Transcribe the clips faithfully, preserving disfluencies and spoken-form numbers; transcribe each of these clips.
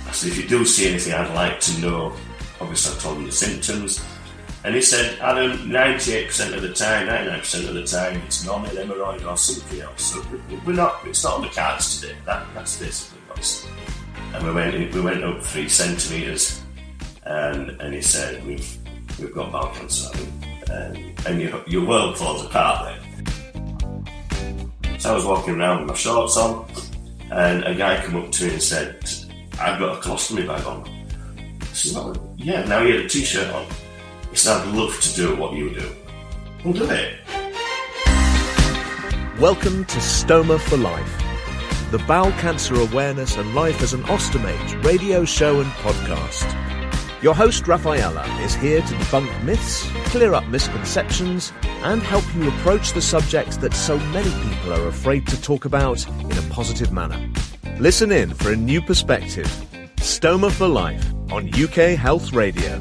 I said, if you do see anything, I'd like to know. Obviously, I told him the symptoms. And he said, Adam, ninety-eight percent of the time, ninety-nine percent of the time, it's normally an hemorrhoid or something else. So we're not, it's not on the cards today. That, that's basically what he said. And we went, we went up three centimetres, and, and he said, we've, we've got bowel cancer. And, and your, your world falls apart then. So I was walking around with my shorts on, and a guy came up to me and said, I've got a colostomy bag on. I said, oh, yeah, now he had a t-shirt on. He said, I'd love to do what you do. We'll do it. Welcome to Stoma for Life, the bowel cancer awareness and life as an ostomate radio show and podcast. Your host, Rafaela, is here to debunk myths, clear up misconceptions, and help you approach the subject that so many people are afraid to talk about in a positive manner. Listen in for a new perspective. Stoma for Life on U K Health Radio.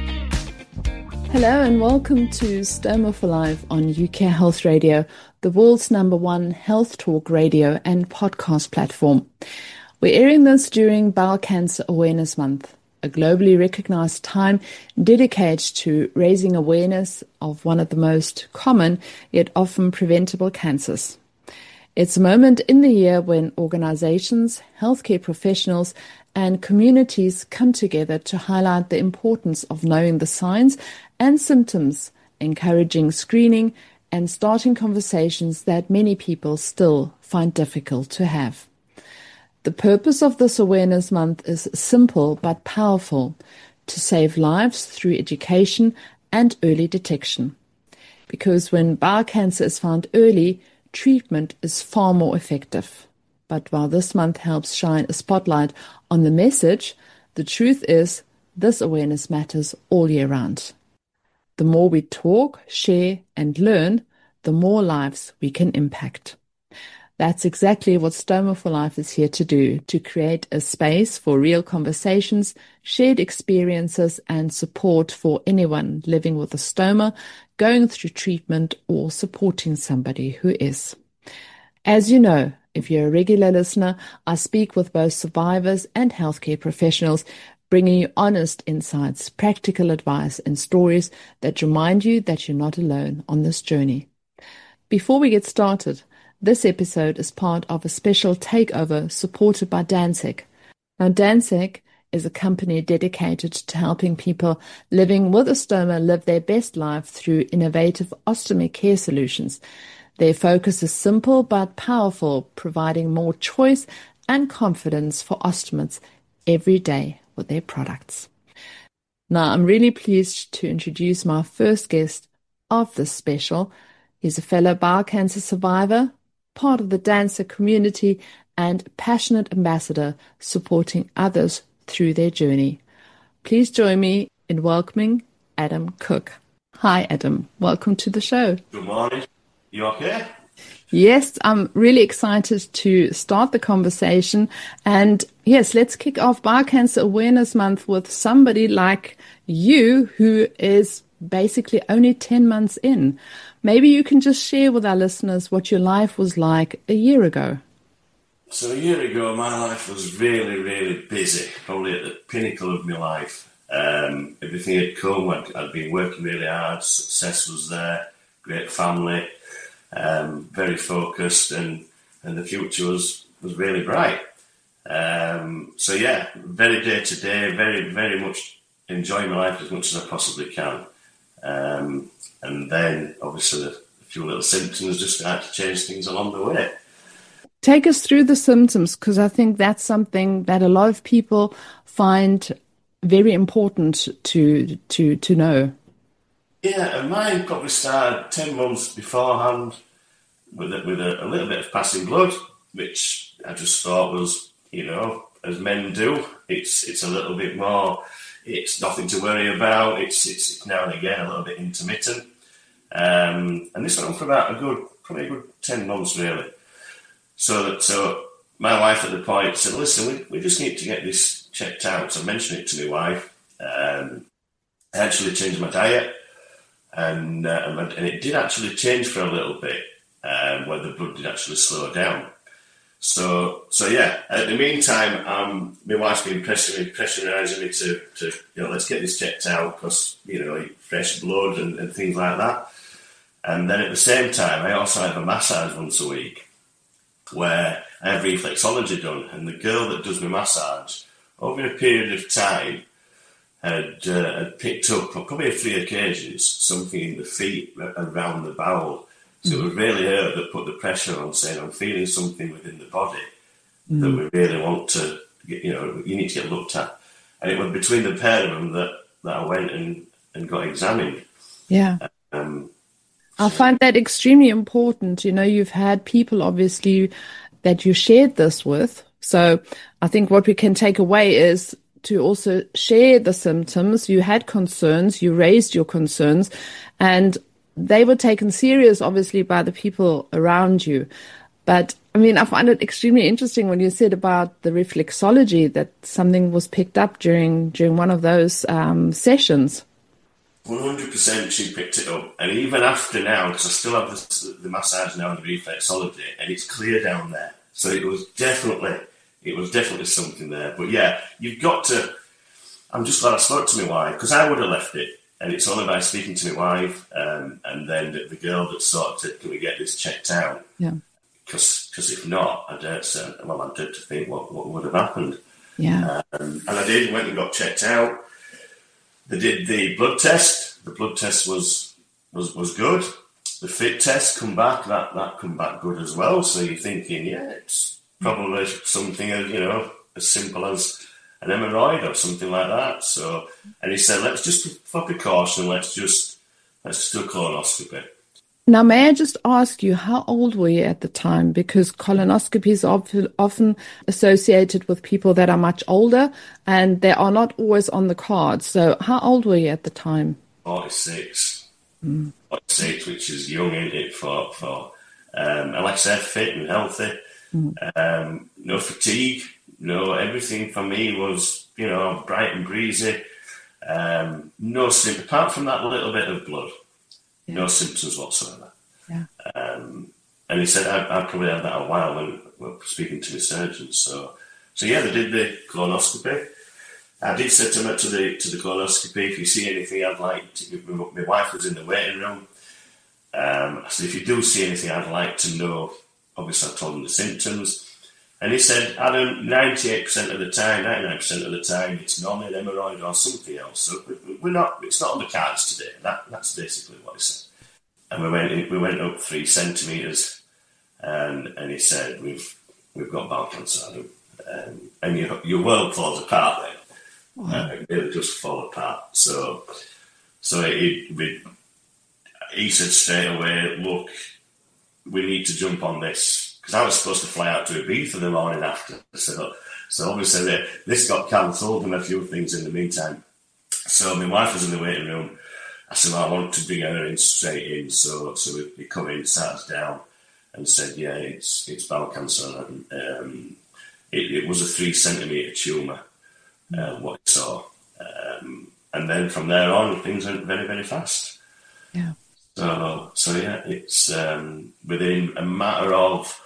Hello and welcome to Stoma for Life on U K Health Radio, the world's number one health talk radio and podcast platform. We're airing this during Bowel Cancer Awareness Month, a globally recognized time dedicated to raising awareness of one of the most common yet often preventable cancers. It's a moment in the year when organizations, healthcare professionals, and communities come together to highlight the importance of knowing the signs and symptoms, encouraging screening, and starting conversations that many people still find difficult to have. The purpose of this Awareness Month is simple but powerful: to save lives through education and early detection. Because when bowel cancer is found early, treatment is far more effective. But while this month helps shine a spotlight on the message, the truth is this awareness matters all year round. The more we talk, share, and learn, the more lives we can impact. That's exactly what Stoma for Life is here to do, to create a space for real conversations, shared experiences, and support for anyone living with a stoma, going through treatment, or supporting somebody who is. As you know, if you're a regular listener, I speak with both survivors and healthcare professionals, bringing you honest insights, practical advice, and stories that remind you that you're not alone on this journey. Before we get started, this episode is part of a special takeover supported by Dansec. Now, Dansec is a company dedicated to helping people living with a stoma live their best life through innovative ostomy care solutions. Their focus is simple but powerful, providing more choice and confidence for ostomates every day with their products. Now, I'm really pleased to introduce my first guest of this special. He's a fellow bowel cancer survivor, part of the Dansec community, and passionate ambassador supporting others through their journey. Please join me in welcoming Adam Cook. Hi, Adam. Welcome to the show. Good morning. You okay? Yes, I'm really excited to start the conversation. And yes, let's kick off Bowel Cancer Awareness Month with somebody like you who is basically only ten months in. Maybe you can just share with our listeners what your life was like a year ago. So a year ago, my life was really, really busy, probably at the pinnacle of my life. Um, everything had come, I'd, I'd been working really hard, success was there, great family, um, very focused, and, and the future was, was really bright. Um, so yeah, very day to day, very, very much enjoying my life as much as I possibly can. Um, and then obviously the, a few little symptoms just started to change things along the way. Take us through the symptoms, because I think that's something that a lot of people find very important to to to know. Yeah, and mine probably started ten months beforehand with a, with a, a little bit of passing blood, which I just thought was, you know, as men do, it's it's a little bit more, it's nothing to worry about, it's it's now and again a little bit intermittent. Um, and this went on for about a good, probably a good ten months really. So that so my wife at the point said, listen, we, we just need to get this checked out. So I mentioned it to my wife. Um, I actually changed my diet, and uh, and it did actually change for a little bit, um, where the blood did actually slow down. So, so yeah. At the meantime, um, my wife's been pressuring, pressurising me to, to, you know, let's get this checked out because, you know, fresh blood and, and things like that. And then at the same time, I also have a massage once a week where I have reflexology done. And the girl that does my massage, over a period of time, had, uh, had picked up, on probably three occasions, something in the feet around the bowel. So mm. it was really her that put the pressure on, saying, I'm feeling something within the body mm. that we really want to, get, you know, you need to get looked at. And it was between the pair of them that, that I went and, and got examined. Yeah. Um, I find that extremely important. You know, you've had people, obviously, that you shared this with. So I think what we can take away is to also share the symptoms. You had concerns, you raised your concerns, and they were taken serious, obviously, by the people around you. But I mean, I find it extremely interesting when you said about the reflexology, that something was picked up during during one of those um, sessions. one hundred percent she picked it up. And even after now, because I still have the, the massage now and the reflexology, and it's clear down there. So it was definitely, it was definitely something there. But yeah, you've got to, I'm just glad I spoke to my wife, because I would have left it. And it's only by speaking to my wife um, and then the, the girl that sort of said, can we get this checked out? Yeah. Because if not, I dare say, well, I dare to think what, what would have happened. Yeah. Um, and I did, went and got checked out. They did the blood test. The blood test was was, was good. The fit test come back. That that come back good as well. So you're thinking, yeah, it's probably something as, you know, as simple as an hemorrhoid or something like that. So, and he said, let's just for precaution, let's just let's just do a colonoscopy. Now, may I just ask you, how old were you at the time? Because colonoscopies are often associated with people that are much older, and they are not always on the cards. So how old were you at the time? forty-six. Mm. forty-six, which is young, isn't it, for, for um, and like I said, fit and healthy. Mm. Um, no fatigue, no, everything for me was, you know, bright and breezy. Um, no symptoms, apart from that little bit of blood. Yeah. No symptoms whatsoever. Yeah. Um, and he said, I, I probably had that a while when we were speaking to the surgeon. So, so yeah, they did the colonoscopy. I did say to them to the to the colonoscopy, if you see anything, I'd like to. My wife was in the waiting room. Um, I said, if you do see anything, I'd like to know. Obviously, I told him the symptoms. And he said, Adam, ninety-eight percent of the time, ninety-nine percent of the time, it's normally an hemorrhoid or something else. So we're not, it's not on the cards today. That, that's basically what he said. And we went in, we went up three centimetres, and and he said, we've we've got bowel cancer, Adam. Um, and your, your world falls apart then. Wow. Uh, it really just fall apart. So so he, we, he said straight away, look, we need to jump on this. Because I was supposed to fly out to Ibiza the morning after. So, so obviously they, this got cancelled and a few things in the meantime. So my wife was in the waiting room. I said, well, I want to bring her in straight in. So so we, we come in, sat us down and said, yeah, it's it's bowel cancer. And, um, it, it was a three centimetre tumour, uh, what he saw. Um, and then from there on, things went very, very fast. Yeah. So, so yeah, it's um, within a matter of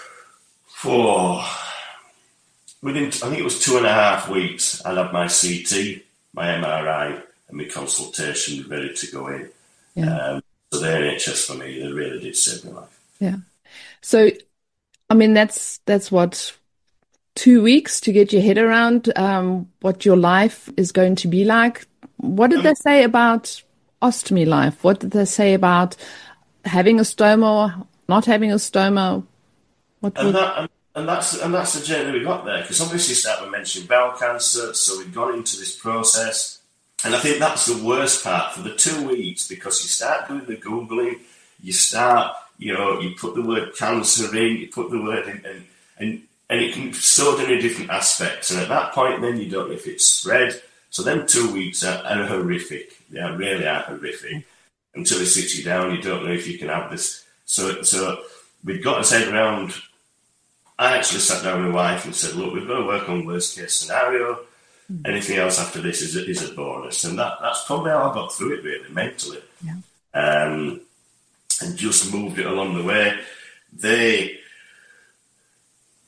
For within, I think it was two and a half weeks, I'd have my C T, my M R I, and my consultation ready to go in. Yeah. Um, so the N H S for me, they really did save my life. Yeah. So, I mean, that's that's what two weeks to get your head around um, what your life is going to be like. What did um, they say about ostomy life? What did they say about having a stoma, not having a stoma? What and, that, and, and that's and that's the journey we got there, because obviously start we mentioned bowel cancer, so we've gone into this process, and I think that's the worst part for the two weeks, because you start doing the googling, you start, you know, you put the word cancer in, you put the word in, and and, and it can so many different aspects, and at that point, then you don't know if it's spread. So them two weeks are, are horrific. They are really are horrific. Until they sit you down, you don't know if you can have this. So so we've got us head around. I actually sat down with my wife and said, look, we've got to work on worst case scenario. Mm. Anything else after this is a, is a bonus. And that, that's probably how I got through it, really, mentally. Yeah. Um, and just moved it along the way. They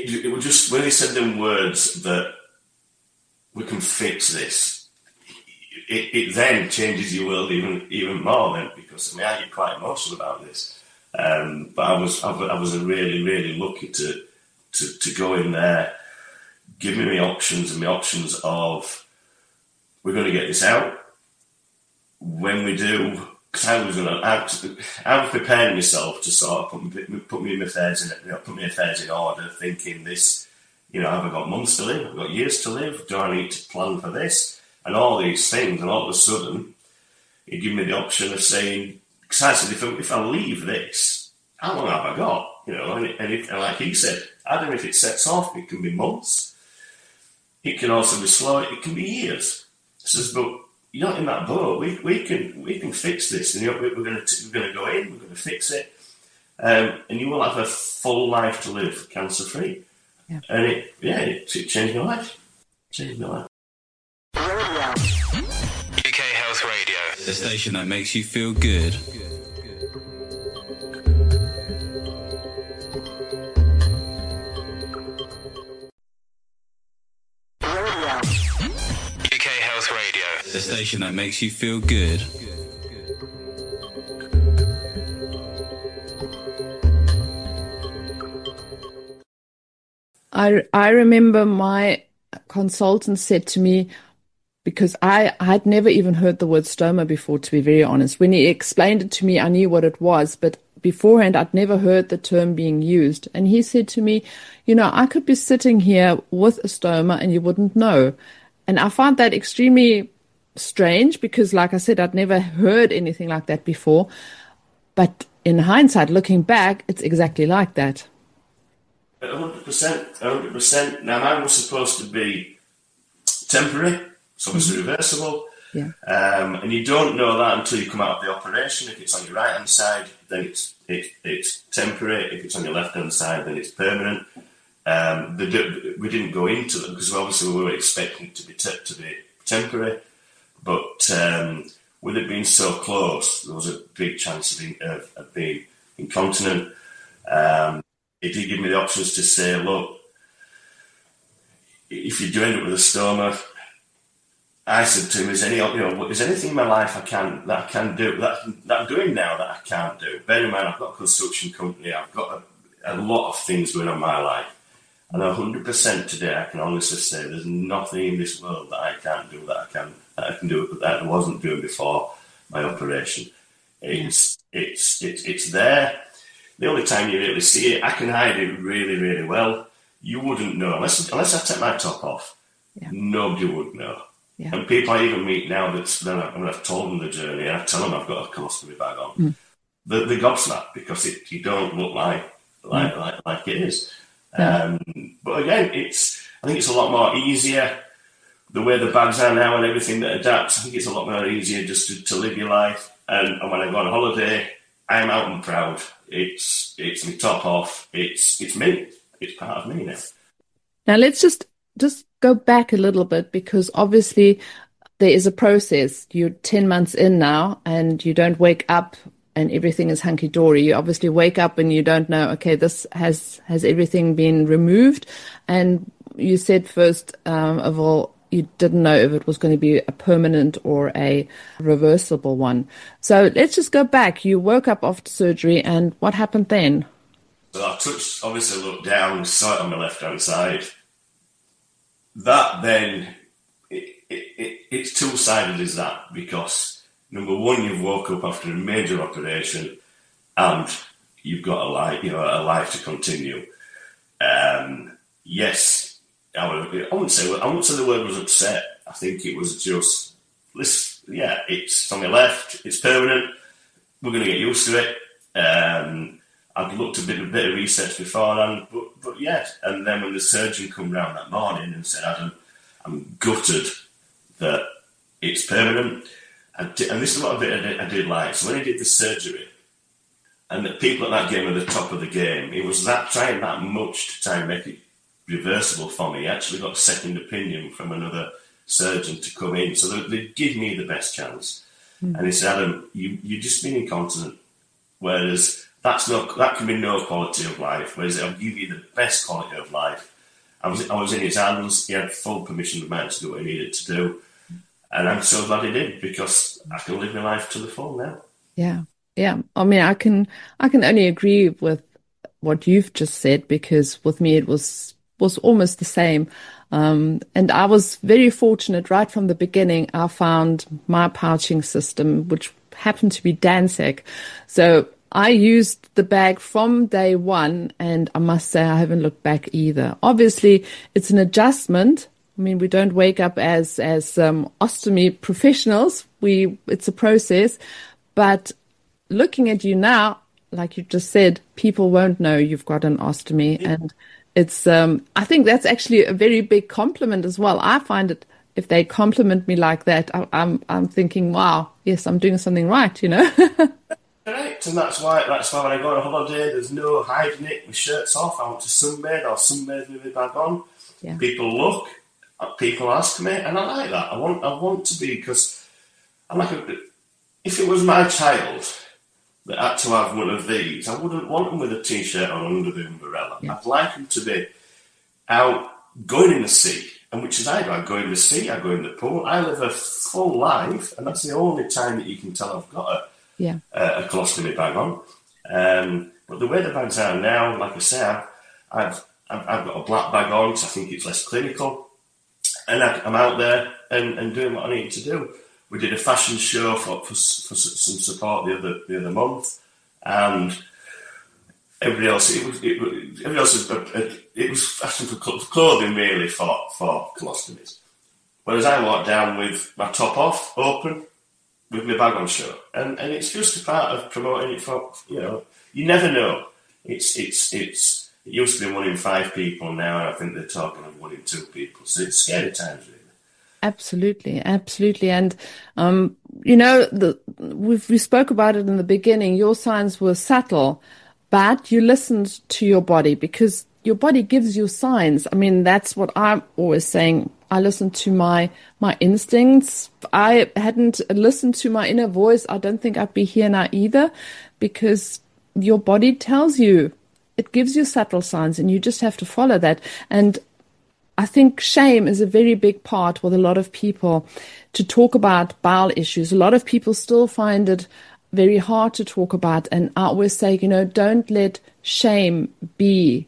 it, it was just when he said them words that we can fix this, it, it then changes your world even even more. Then because I mean, I get quite emotional about this, um, but I was I, I was really really lucky to to to go in there, give me the options and the options of we're going to get this out. When we do, because I was going to, I, I was preparing myself to sort of put me, put me in my affairs in, you know, put my affairs in order, thinking this, you know, have I got months to live? I've got years to live. Do I need to plan for this? And all these things, and all of a sudden, it gave me the option of saying, because I said, if I, if I leave this, how long have I got? You know, and, it, and, it, and like he said, Adam, if it sets off, it can be months. It can also be slow. It can be years. He says, but you're not in that boat. We we can we can fix this, and you know, we're going to we're going to go in. We're going to fix it, um, and you will have a full life to live, cancer free. Yeah. And it yeah, it, it changed my life. It changed my life. U K Health Radio, the station that makes you feel good. The station that makes you feel good. I, I remember my consultant said to me, because I had never even heard the word stoma before, to be very honest. When he explained it to me, I knew what it was, but beforehand, I'd never heard the term being used. And he said to me, you know, I could be sitting here with a stoma and you wouldn't know. And I found that extremely strange because, like I said, I'd never heard anything like that before. But in hindsight, looking back, it's exactly like that. one hundred percent, one hundred percent. Now, mine was supposed to be temporary, so it's mm-hmm. reversible. Yeah. Um, and you don't know that until you come out of the operation. If it's on your right-hand side, then it's it, it's temporary. If it's on your left-hand side, then it's permanent. Um, the, we didn't go into them because obviously we were expecting it to be te- to be temporary. But um, with it being so close, there was a big chance of being, of, of being incontinent. Um, it did give me the options to say, look, if you do end up with a stoma, I said to him, is any, you know, is anything in my life I can that I can do that, that I'm doing now that I can't do? Bear in mind, I've got a construction company. I've got a, a lot of things going on in my life. And one hundred percent today, I can honestly say there's nothing in this world that I can't do that I can that I can do that I wasn't doing before my operation. It's it's it's it's there. The only time you really see it, I can hide it really really well. You wouldn't know unless unless I take my top off. Yeah. Nobody would know. Yeah. And people I even meet now that's then I, when I've told them the journey, I tell them I've got a colostomy bag on. Mm. They're, they're gobsmacked because it, you don't look like like mm. like, like it is. Yeah. Um, but again, it's I think it's a lot more easier the way the bags are now and everything that adapts. I think it's a lot more easier just to, to live your life. And, and when I go on holiday, I'm out and proud. It's it's me top off. It's it's me. It's part of me now. Now let's just just go back a little bit because obviously there is a process. You're ten months in now, and you don't wake up and everything is hunky-dory. You obviously wake up and you don't know, okay, this has, has everything been removed? And you said first um, of all, you didn't know if it was going to be a permanent or a reversible one. So let's just go back. You woke up after surgery and what happened then? So I touched, obviously looked down, saw it on my left-hand side. That then, it, it, it, it's two-sided is that because number one, you've woke up after a major operation, and you've got a life, you know, a life to continue. Um, yes, I, would, I wouldn't say I wouldn't say the word was upset. I think it was just, listen, yeah, it's on my left, it's permanent. We're going to get used to it. Um, I'd looked a bit, a bit of research beforehand, but but yes. And then when the surgeon come round that morning and said, Adam, I'm gutted that it's permanent. Did, and this is what I did, I did, I did like. So when he did the surgery, and the people at that game were the top of the game, it was that trying that much to try and make it reversible for me. He actually got a second opinion from another surgeon to come in. So they, they give me the best chance. Mm. And he said, Adam, you, you've just been incontinent. Whereas that's no, that can be no quality of life. Whereas it'll give you the best quality of life. I was, I was in his hands. He had full permission of mine to do what he needed to do, and I'm so glad he did, because I can live my life to the full now. Yeah, yeah. I mean, I can, I can only agree with what you've just said, because with me it was was almost the same. Um, and I was very fortunate right from the beginning. I found my pouching system, which happened to be Danzig. So I used the bag from day one, and I must say I haven't looked back either. Obviously, it's an adjustment. I mean, we don't wake up as as um, ostomy professionals. We it's a process. But looking at you now, like you just said, people won't know you've got an ostomy, yeah. and it's. Um, I think that's actually a very big compliment as well. I find it, if they compliment me like that, I, I'm I'm thinking, wow, yes, I'm doing something right, you know. Correct, and that's why that's why when I go on a holiday, there's no hiding it with shirts off. I want to sunbathe or sunbathe with my bag on. Yeah. People look, people ask me, and I like that. I want I want to be, because I'm like, a, if it was my child that had to have one of these, I wouldn't want them with a t-shirt on under the umbrella. Yeah. I'd like them to be out going in the sea, and which is I do. I go in the sea, I go in the pool. I live a full life, and that's the only time that you can tell I've got a Yeah, uh, a colostomy bag on. Um, but the way the bags are now, like I say, I've, I've, I've got a black bag on because I think it's less clinical. And I, I'm out there and, and doing what I need to do. We did a fashion show for, for, for some support the other the other month, and everybody else, it was, it, everybody else, was, it was fashion for clothing really for, for colostomies. Whereas I walked down with my top off, open, with my bag on show, and and it's just a part of promoting it for, you know, you never know. It's it's it's it used to be one in five people, now I think they're talking of one in two people. So it's scary times, really. Absolutely, absolutely, and um, you know, the we've we spoke about it in the beginning. Your signs were subtle, but you listened to your body, because your body gives you signs. I mean, that's what I'm always saying. I listened to my my instincts. I hadn't listened to my inner voice, I don't think I'd be here now either, because your body tells you, it gives you subtle signs, and you just have to follow that. And I think shame is a very big part with a lot of people to talk about bowel issues. A lot of people still find it very hard to talk about, and I always say, you know, don't let shame be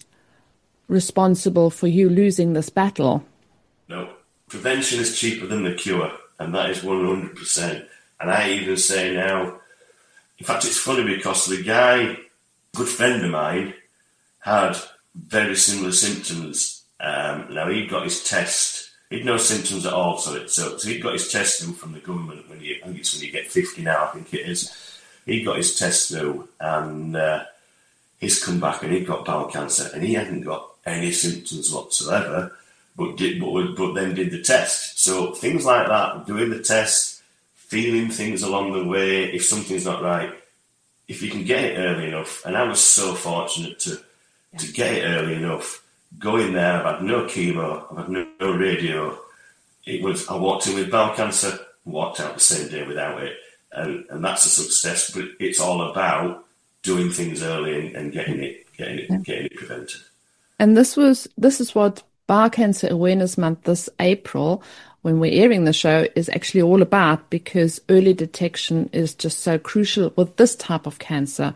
responsible for you losing this battle. No, prevention is cheaper than the cure, and that is one hundred percent. And I even say now, in fact, it's funny because the guy, good friend of mine, had very similar symptoms. Um, now, he got his test. He'd no symptoms at all, so, it, so, so he got his test through from the government. When you, I think it's when you get fifty now, I think it is. He got his test through, and uh, he's come back and he got bowel cancer, and he hadn't got any symptoms whatsoever. But did, but, but then did the test. So things like that, doing the test, feeling things along the way, if something's not right, if you can get it early enough, and I was so fortunate to yeah. to get it early enough, go in there, I've had no chemo, I've had no, no radio. It was, I walked in with bowel cancer, walked out the same day without it, and, and that's a success, but it's all about doing things early and, and getting it, getting it, yeah. getting it prevented. And this was, this is what Bowel Cancer Awareness Month this April, when we're airing the show, is actually all about, because early detection is just so crucial with this type of cancer.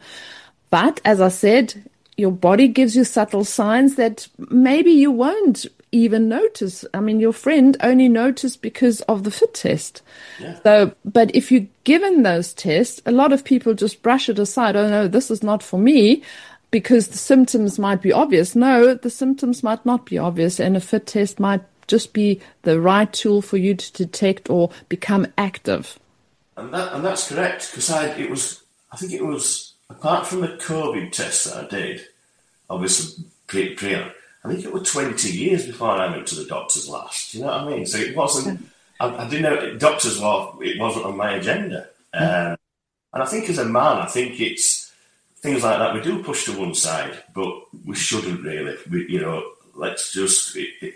But as I said, your body gives you subtle signs that maybe you won't even notice. I mean, your friend only noticed because of the fit test. Yeah. So, but if you're given those tests, a lot of people just brush it aside. Oh no, this is not for me, because the symptoms might be obvious. No, the symptoms might not be obvious, and a fit test might just be the right tool for you to detect or become active. And that and that's correct, because I it was I think it was apart from the COVID test that I did, obviously pre, pre I think it was twenty years before I went to the doctors last. You know what I mean? So it wasn't. I, I didn't know doctors were. It wasn't on my agenda. Um, and I think as a man, I think it's. Things like that we do push to one side, but we shouldn't really. We, you know, let's just. It, it,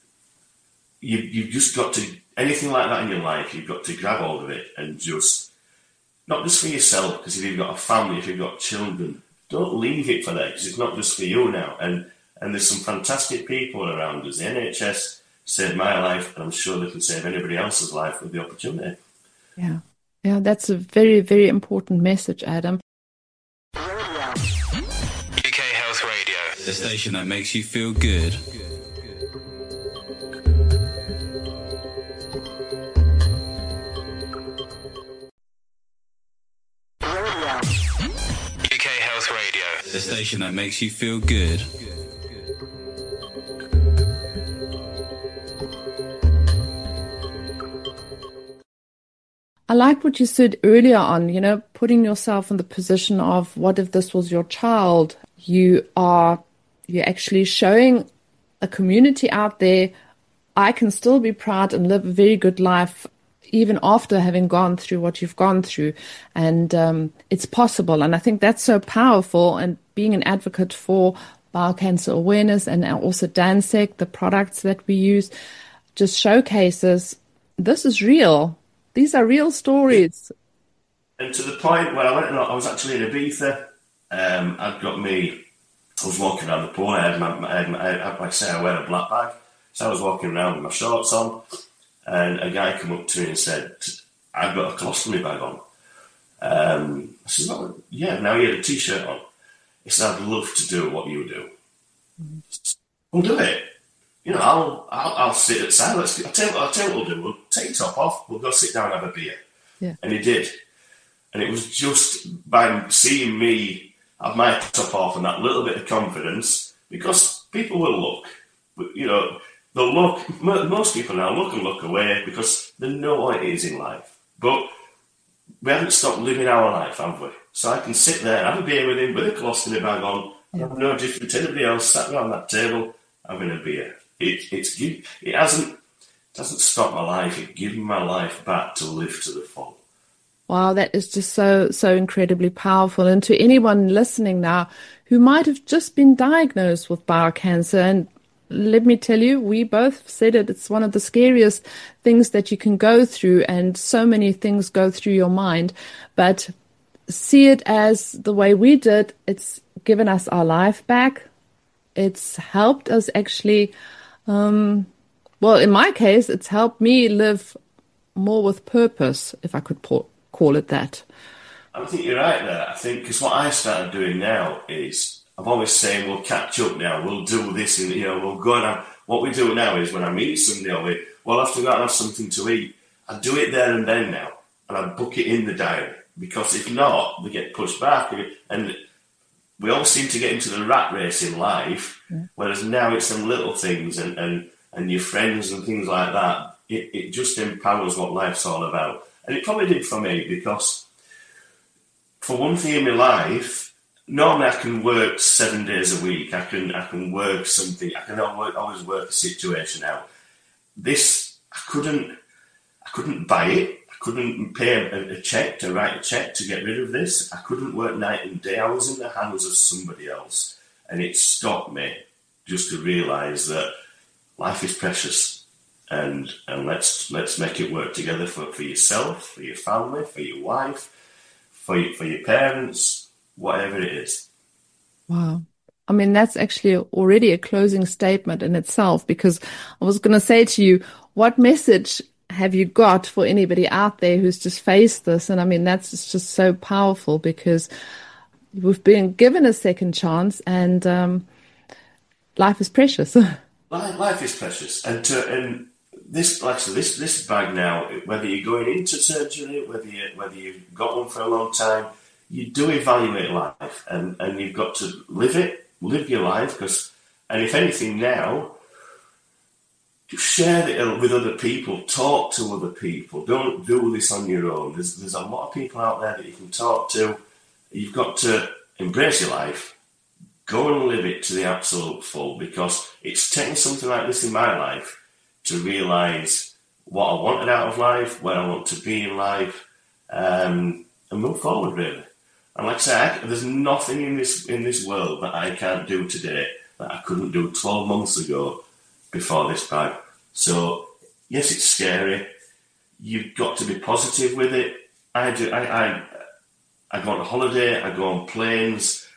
you you've just got to anything like that in your life. You've got to grab hold of it and just not just for yourself, because if you've got a family, if you've got children, don't leave it for there, because it's not just for you now. And and there's some fantastic people around us. The N H S saved my life, and I'm sure they can save anybody else's life with the opportunity. Yeah, yeah, that's a very, very important message, Adam. U K Health Radio, the station that makes you feel good. U K Health Radio, the station that makes you feel good. I like what you said earlier on, you know, putting yourself in the position of what if this was your child? You are, you're actually showing a community out there, I can still be proud and live a very good life even after having gone through what you've gone through. And um, it's possible. And I think that's so powerful. And being an advocate for bowel cancer awareness and also Dansec, the products that we use, just showcases this is real. These are real stories. And to the point where I went, I was actually in Ibiza. Um, I'd got me, I was walking around the pool. I had my, I had my, I had, like I say, I wear a black bag. So I was walking around with my shorts on, and a guy came up to me and said, I've got a colostomy bag on. Um, I said, well, yeah, now he had a t-shirt on. He said, I'd love to do what you do. Mm-hmm. We'll do it. You know, I'll, I'll I'll sit at side. Let's. I'll tell, I'll tell you what we'll do. We'll take top off. We'll go sit down and have a beer. Yeah. And he did. And it was just by seeing me have my top off and that little bit of confidence, because people will look. You know, they'll look. Most people now look and look away because they know what it is in life. But we haven't stopped living our life, have we? So I can sit there and have a beer with him with a colostomy bag on. Yeah. I'm no different to anybody else sat around that table having a beer. It it's it hasn't doesn't stop my life. It gives me my life back to live to the full. Wow, that is just so so incredibly powerful. And to anyone listening now who might have just been diagnosed with bowel cancer, and let me tell you, we both said it. It's one of the scariest things that you can go through, and so many things go through your mind. But see it as the way we did. It's given us our life back. It's helped us actually. Um, well, in my case, it's helped me live more with purpose, if I could po- call it that. I think you're right there. I think because what I started doing now is I'm always saying we'll catch up now. We'll do this, and you know we'll go and have, what we do now is when I meet somebody, I'll be, well, after that, I have something to eat. I do it there and then now, and I book it in the diary, because if not, we get pushed back, and we all seem to get into the rat race in life, yeah. Whereas now it's some little things and, and, and your friends and things like that. It, it just empowers what life's all about. And it probably did for me, because for one thing in my life, normally I can work seven days a week. I can I can work something. I can always, always work a situation out. This, I couldn't, I couldn't buy it. I couldn't pay a, a check to write a check to get rid of this. I couldn't work night and day. I was in the hands of somebody else. And it stopped me just to realise that life is precious, and and let's let's make it work together for, for yourself, for your family, for your wife, for your, for your parents, whatever it is. Wow. I mean, that's actually already a closing statement in itself, because I was going to say to you, what message have you got for anybody out there who's just faced this? And I mean, that's just so powerful, because we've been given a second chance, and um, life is precious. life, life is precious, and to, and this, like so, this this bag now, whether you're going into surgery, whether you whether you've got one for a long time, you do evaluate life, and, and you've got to live it, live your life, because, and if anything now, just share it with other people, talk to other people. Don't do this on your own. There's there's a lot of people out there that you can talk to. You've got to embrace your life, go and live it to the absolute full, because it's taken something like this in my life to realise what I wanted out of life, where I want to be in life, um, and move forward, really. And like I say, I, there's nothing in this in this world that I can't do today that I couldn't do twelve months ago before this bag. So, yes, it's scary. You've got to be positive with it. I do. I, I I go on holiday, I go on planes,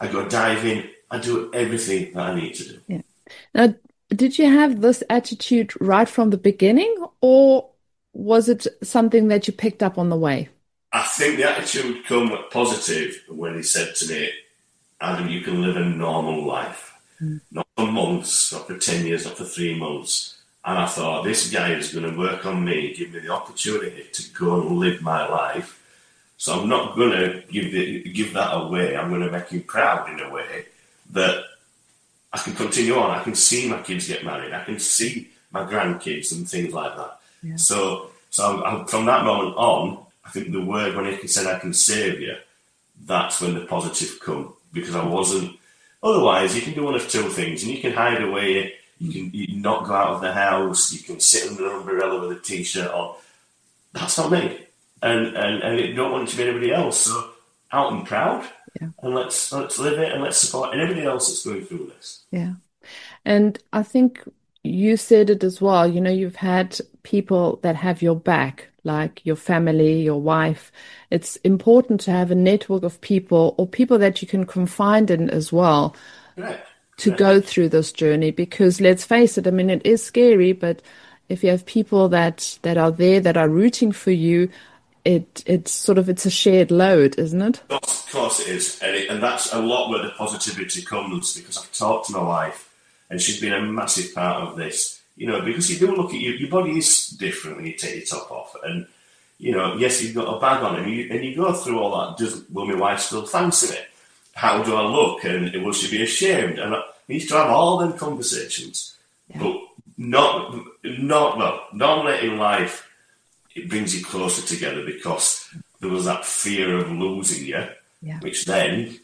I go dive in. I do everything that I need to do. Yeah. Now, did you have this attitude right from the beginning, or was it something that you picked up on the way? I think the attitude come positive when he said to me, Adam, you can live a normal life. Mm. Not for months, not for ten years, not for three months. And I thought, this guy is going to work on me, give me the opportunity to go and live my life. So I'm not going to give the, give that away. I'm going to make him proud in a way that I can continue on. I can see my kids get married. I can see my grandkids and things like that. Yeah. So so I'm, I'm, from that moment on, I think the word when he said I can save you, that's when the positive come. Because I wasn't... Otherwise, you can do one of two things. And you can hide away, you can, you can not go out of the house, you can sit under an umbrella with a T-shirt on. That's not me. And, and, and I don't want it to be anybody else. So out and proud. Yeah. And let's let's live it and let's support anybody else that's going through this. Yeah. And I think you said it as well. You know, you've had people that have your back, like your family, your wife. It's important to have a network of people or people that you can confide in as well. Right. To right. go through this journey, because let's face it, I mean, it is scary, but if you have people that, that are there, that are rooting for you, It it's sort of it's a shared load, isn't it? Of course it is, and, it, and that's a lot where the positivity comes, because I've talked to my wife, and she's been a massive part of this. You know, because you do look at you, your body is different when you take your top off, and you know, yes, you've got a bag on, and you and you go through all that. Does will my wife still fancy me? How do I look? And will she be ashamed? And I used to have all them conversations, yeah. but not not well. Normally in life, it brings you closer together because there was that fear of losing you, yeah. which then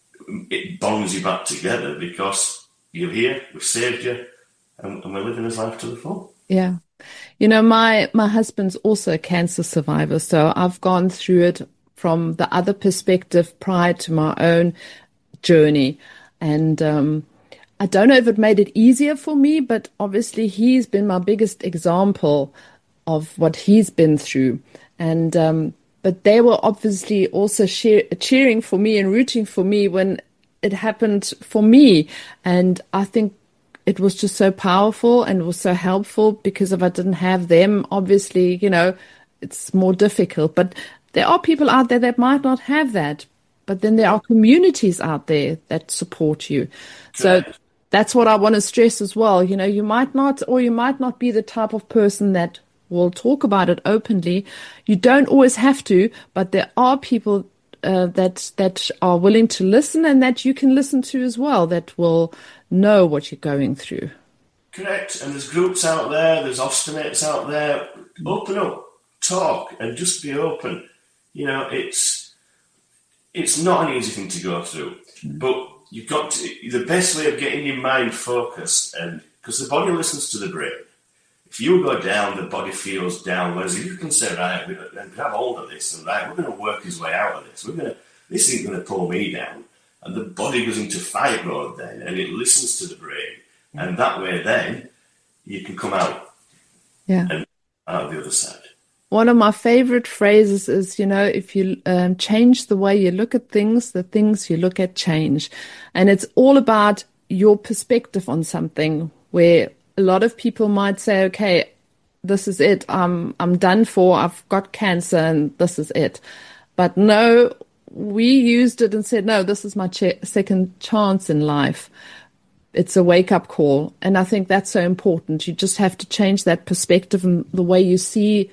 it bonds you back together because you're here, we've saved you, and, and we're living this life to the full. Yeah. You know, my, my husband's also a cancer survivor, so I've gone through it from the other perspective prior to my own journey. And um, I don't know if it made it easier for me, but obviously he's been my biggest example of what he's been through. And um, but they were obviously also cheer- cheering for me and rooting for me when it happened for me. And I think it was just so powerful and it was so helpful, because if I didn't have them, obviously, you know, it's more difficult. But there are people out there that might not have that. But then there are communities out there that support you. So that's what I want to stress as well. You know, you might not, or you might not be the type of person that will talk about it openly. You don't always have to, but there are people uh, that that are willing to listen and that you can listen to as well, that will know what you're going through. Correct. And there's groups out there, there's ostomates out there. Open up, talk, and just be open. You know, it's it's not an easy thing to go through, mm. but you've got to, the best way of getting your mind focused, and because the body listens to the brain. If you go down, the body feels down. Whereas if you can say, right, we have hold of this, and right, we're going to work his way out of this. We're going to, this isn't going to pull me down. And the body goes into fight mode then, and it listens to the brain. Yeah. And that way then, you can come out, yeah. and out of the other side. One of my favorite phrases is, you know, if you um, change the way you look at things, the things you look at change. And it's all about your perspective on something, where a lot of people might say, okay, this is it. I'm, I'm done for. I've got cancer and this is it. But no, we used it and said, no, this is my ch- second chance in life. It's a wake-up call. And I think that's so important. You just have to change that perspective and the way you see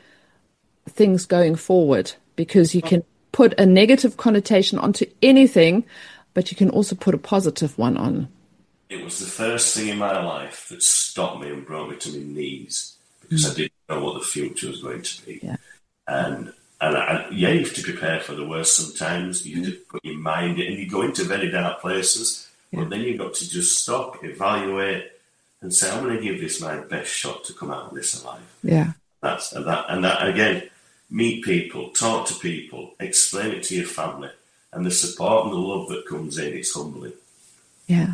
things going forward, because you can put a negative connotation onto anything, but you can also put a positive one on. It was the first thing in my life that stopped me and brought me to my knees, because mm. I didn't know what the future was going to be. Yeah. And and I, yeah, you have to prepare for the worst sometimes. You have to put your mind in, and you go into very dark places, yeah. but then you've got to just stop, evaluate, and say, I'm going to give this my best shot to come out of this alive. Yeah. That's and that and that again. Meet people, talk to people, explain it to your family, and the support and the love that comes in, it's humbling. Yeah.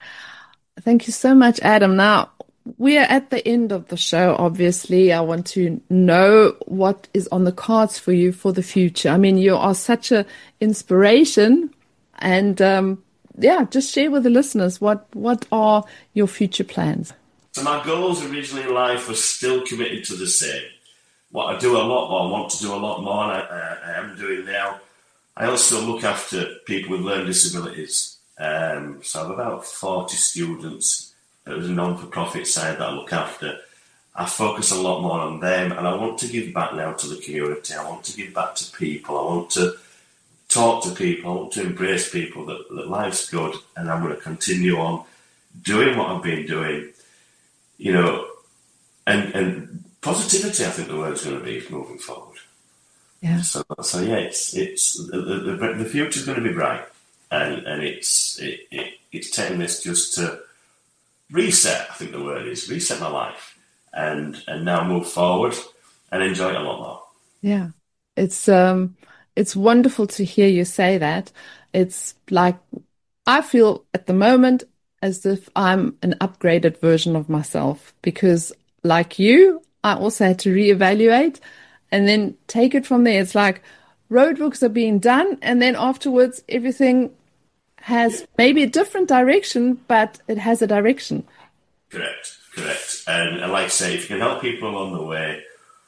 Thank you so much, Adam. Now, we are at the end of the show, obviously. I want to know what is on the cards for you for the future. I mean, you are such an inspiration, and um, yeah, just share with the listeners what, what are your future plans? So my goals originally in life were still committed to the same. What I do a lot more, I want to do a lot more, and I, I am doing now. I also look after people with learning disabilities. Um, so I have about forty students. There's a non-for-profit side that I look after. I focus a lot more on them, and I want to give back now to the community. I want to give back to people. I want to talk to people. I want to embrace people that, that life's good, and I'm going to continue on doing what I've been doing, you know, and, and positivity, I think the word's going to be moving forward. Yeah. So, so yeah, it's it's the, the, the future's going to be bright, and and it's it, it, it's taking this just to reset. I think the word is reset my life, and and now move forward and enjoy it a lot more. Yeah, it's um, it's wonderful to hear you say that. It's like I feel at the moment as if I'm an upgraded version of myself, because like you, I also had to reevaluate and then take it from there. It's like roadworks are being done, and then afterwards everything has maybe a different direction, but it has a direction. Correct, correct. And, and like I say, if you can help people along the way,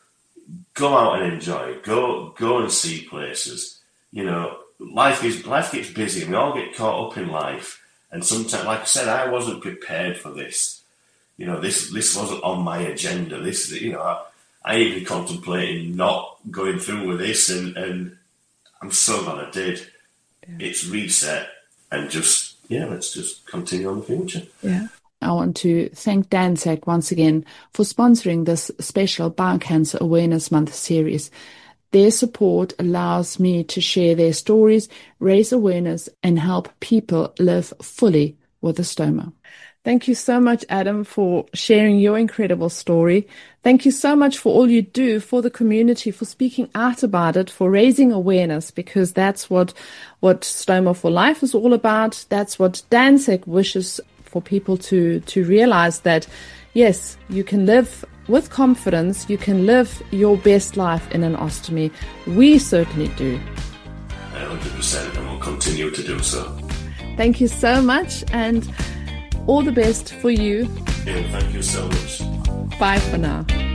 go out and enjoy. Go go and see places. You know, life is life gets busy. We all get caught up in life. And sometimes, like I said, I wasn't prepared for this. You know, this this wasn't on my agenda. This, you know, I, I even contemplated not going through with this, and, and I'm so glad I did. Yeah. It's reset, and just, yeah, let's just continue on the future. Yeah. I want to thank DANSAC once again for sponsoring this special Bowel Cancer Awareness Month series. Their support allows me to share their stories, raise awareness, and help people live fully with a stoma. Thank you so much, Adam, for sharing your incredible story. Thank you so much for all you do for the community, for speaking out about it, for raising awareness, because that's what, what Stoma for Life is all about. That's what DANSAC wishes for people to, to realize, that, yes, you can live with confidence, you can live your best life in an ostomy. We certainly do. one hundred percent, and we'll continue to do so. Thank you so much, and all the best for you. Yeah, thank you so much. Bye for now.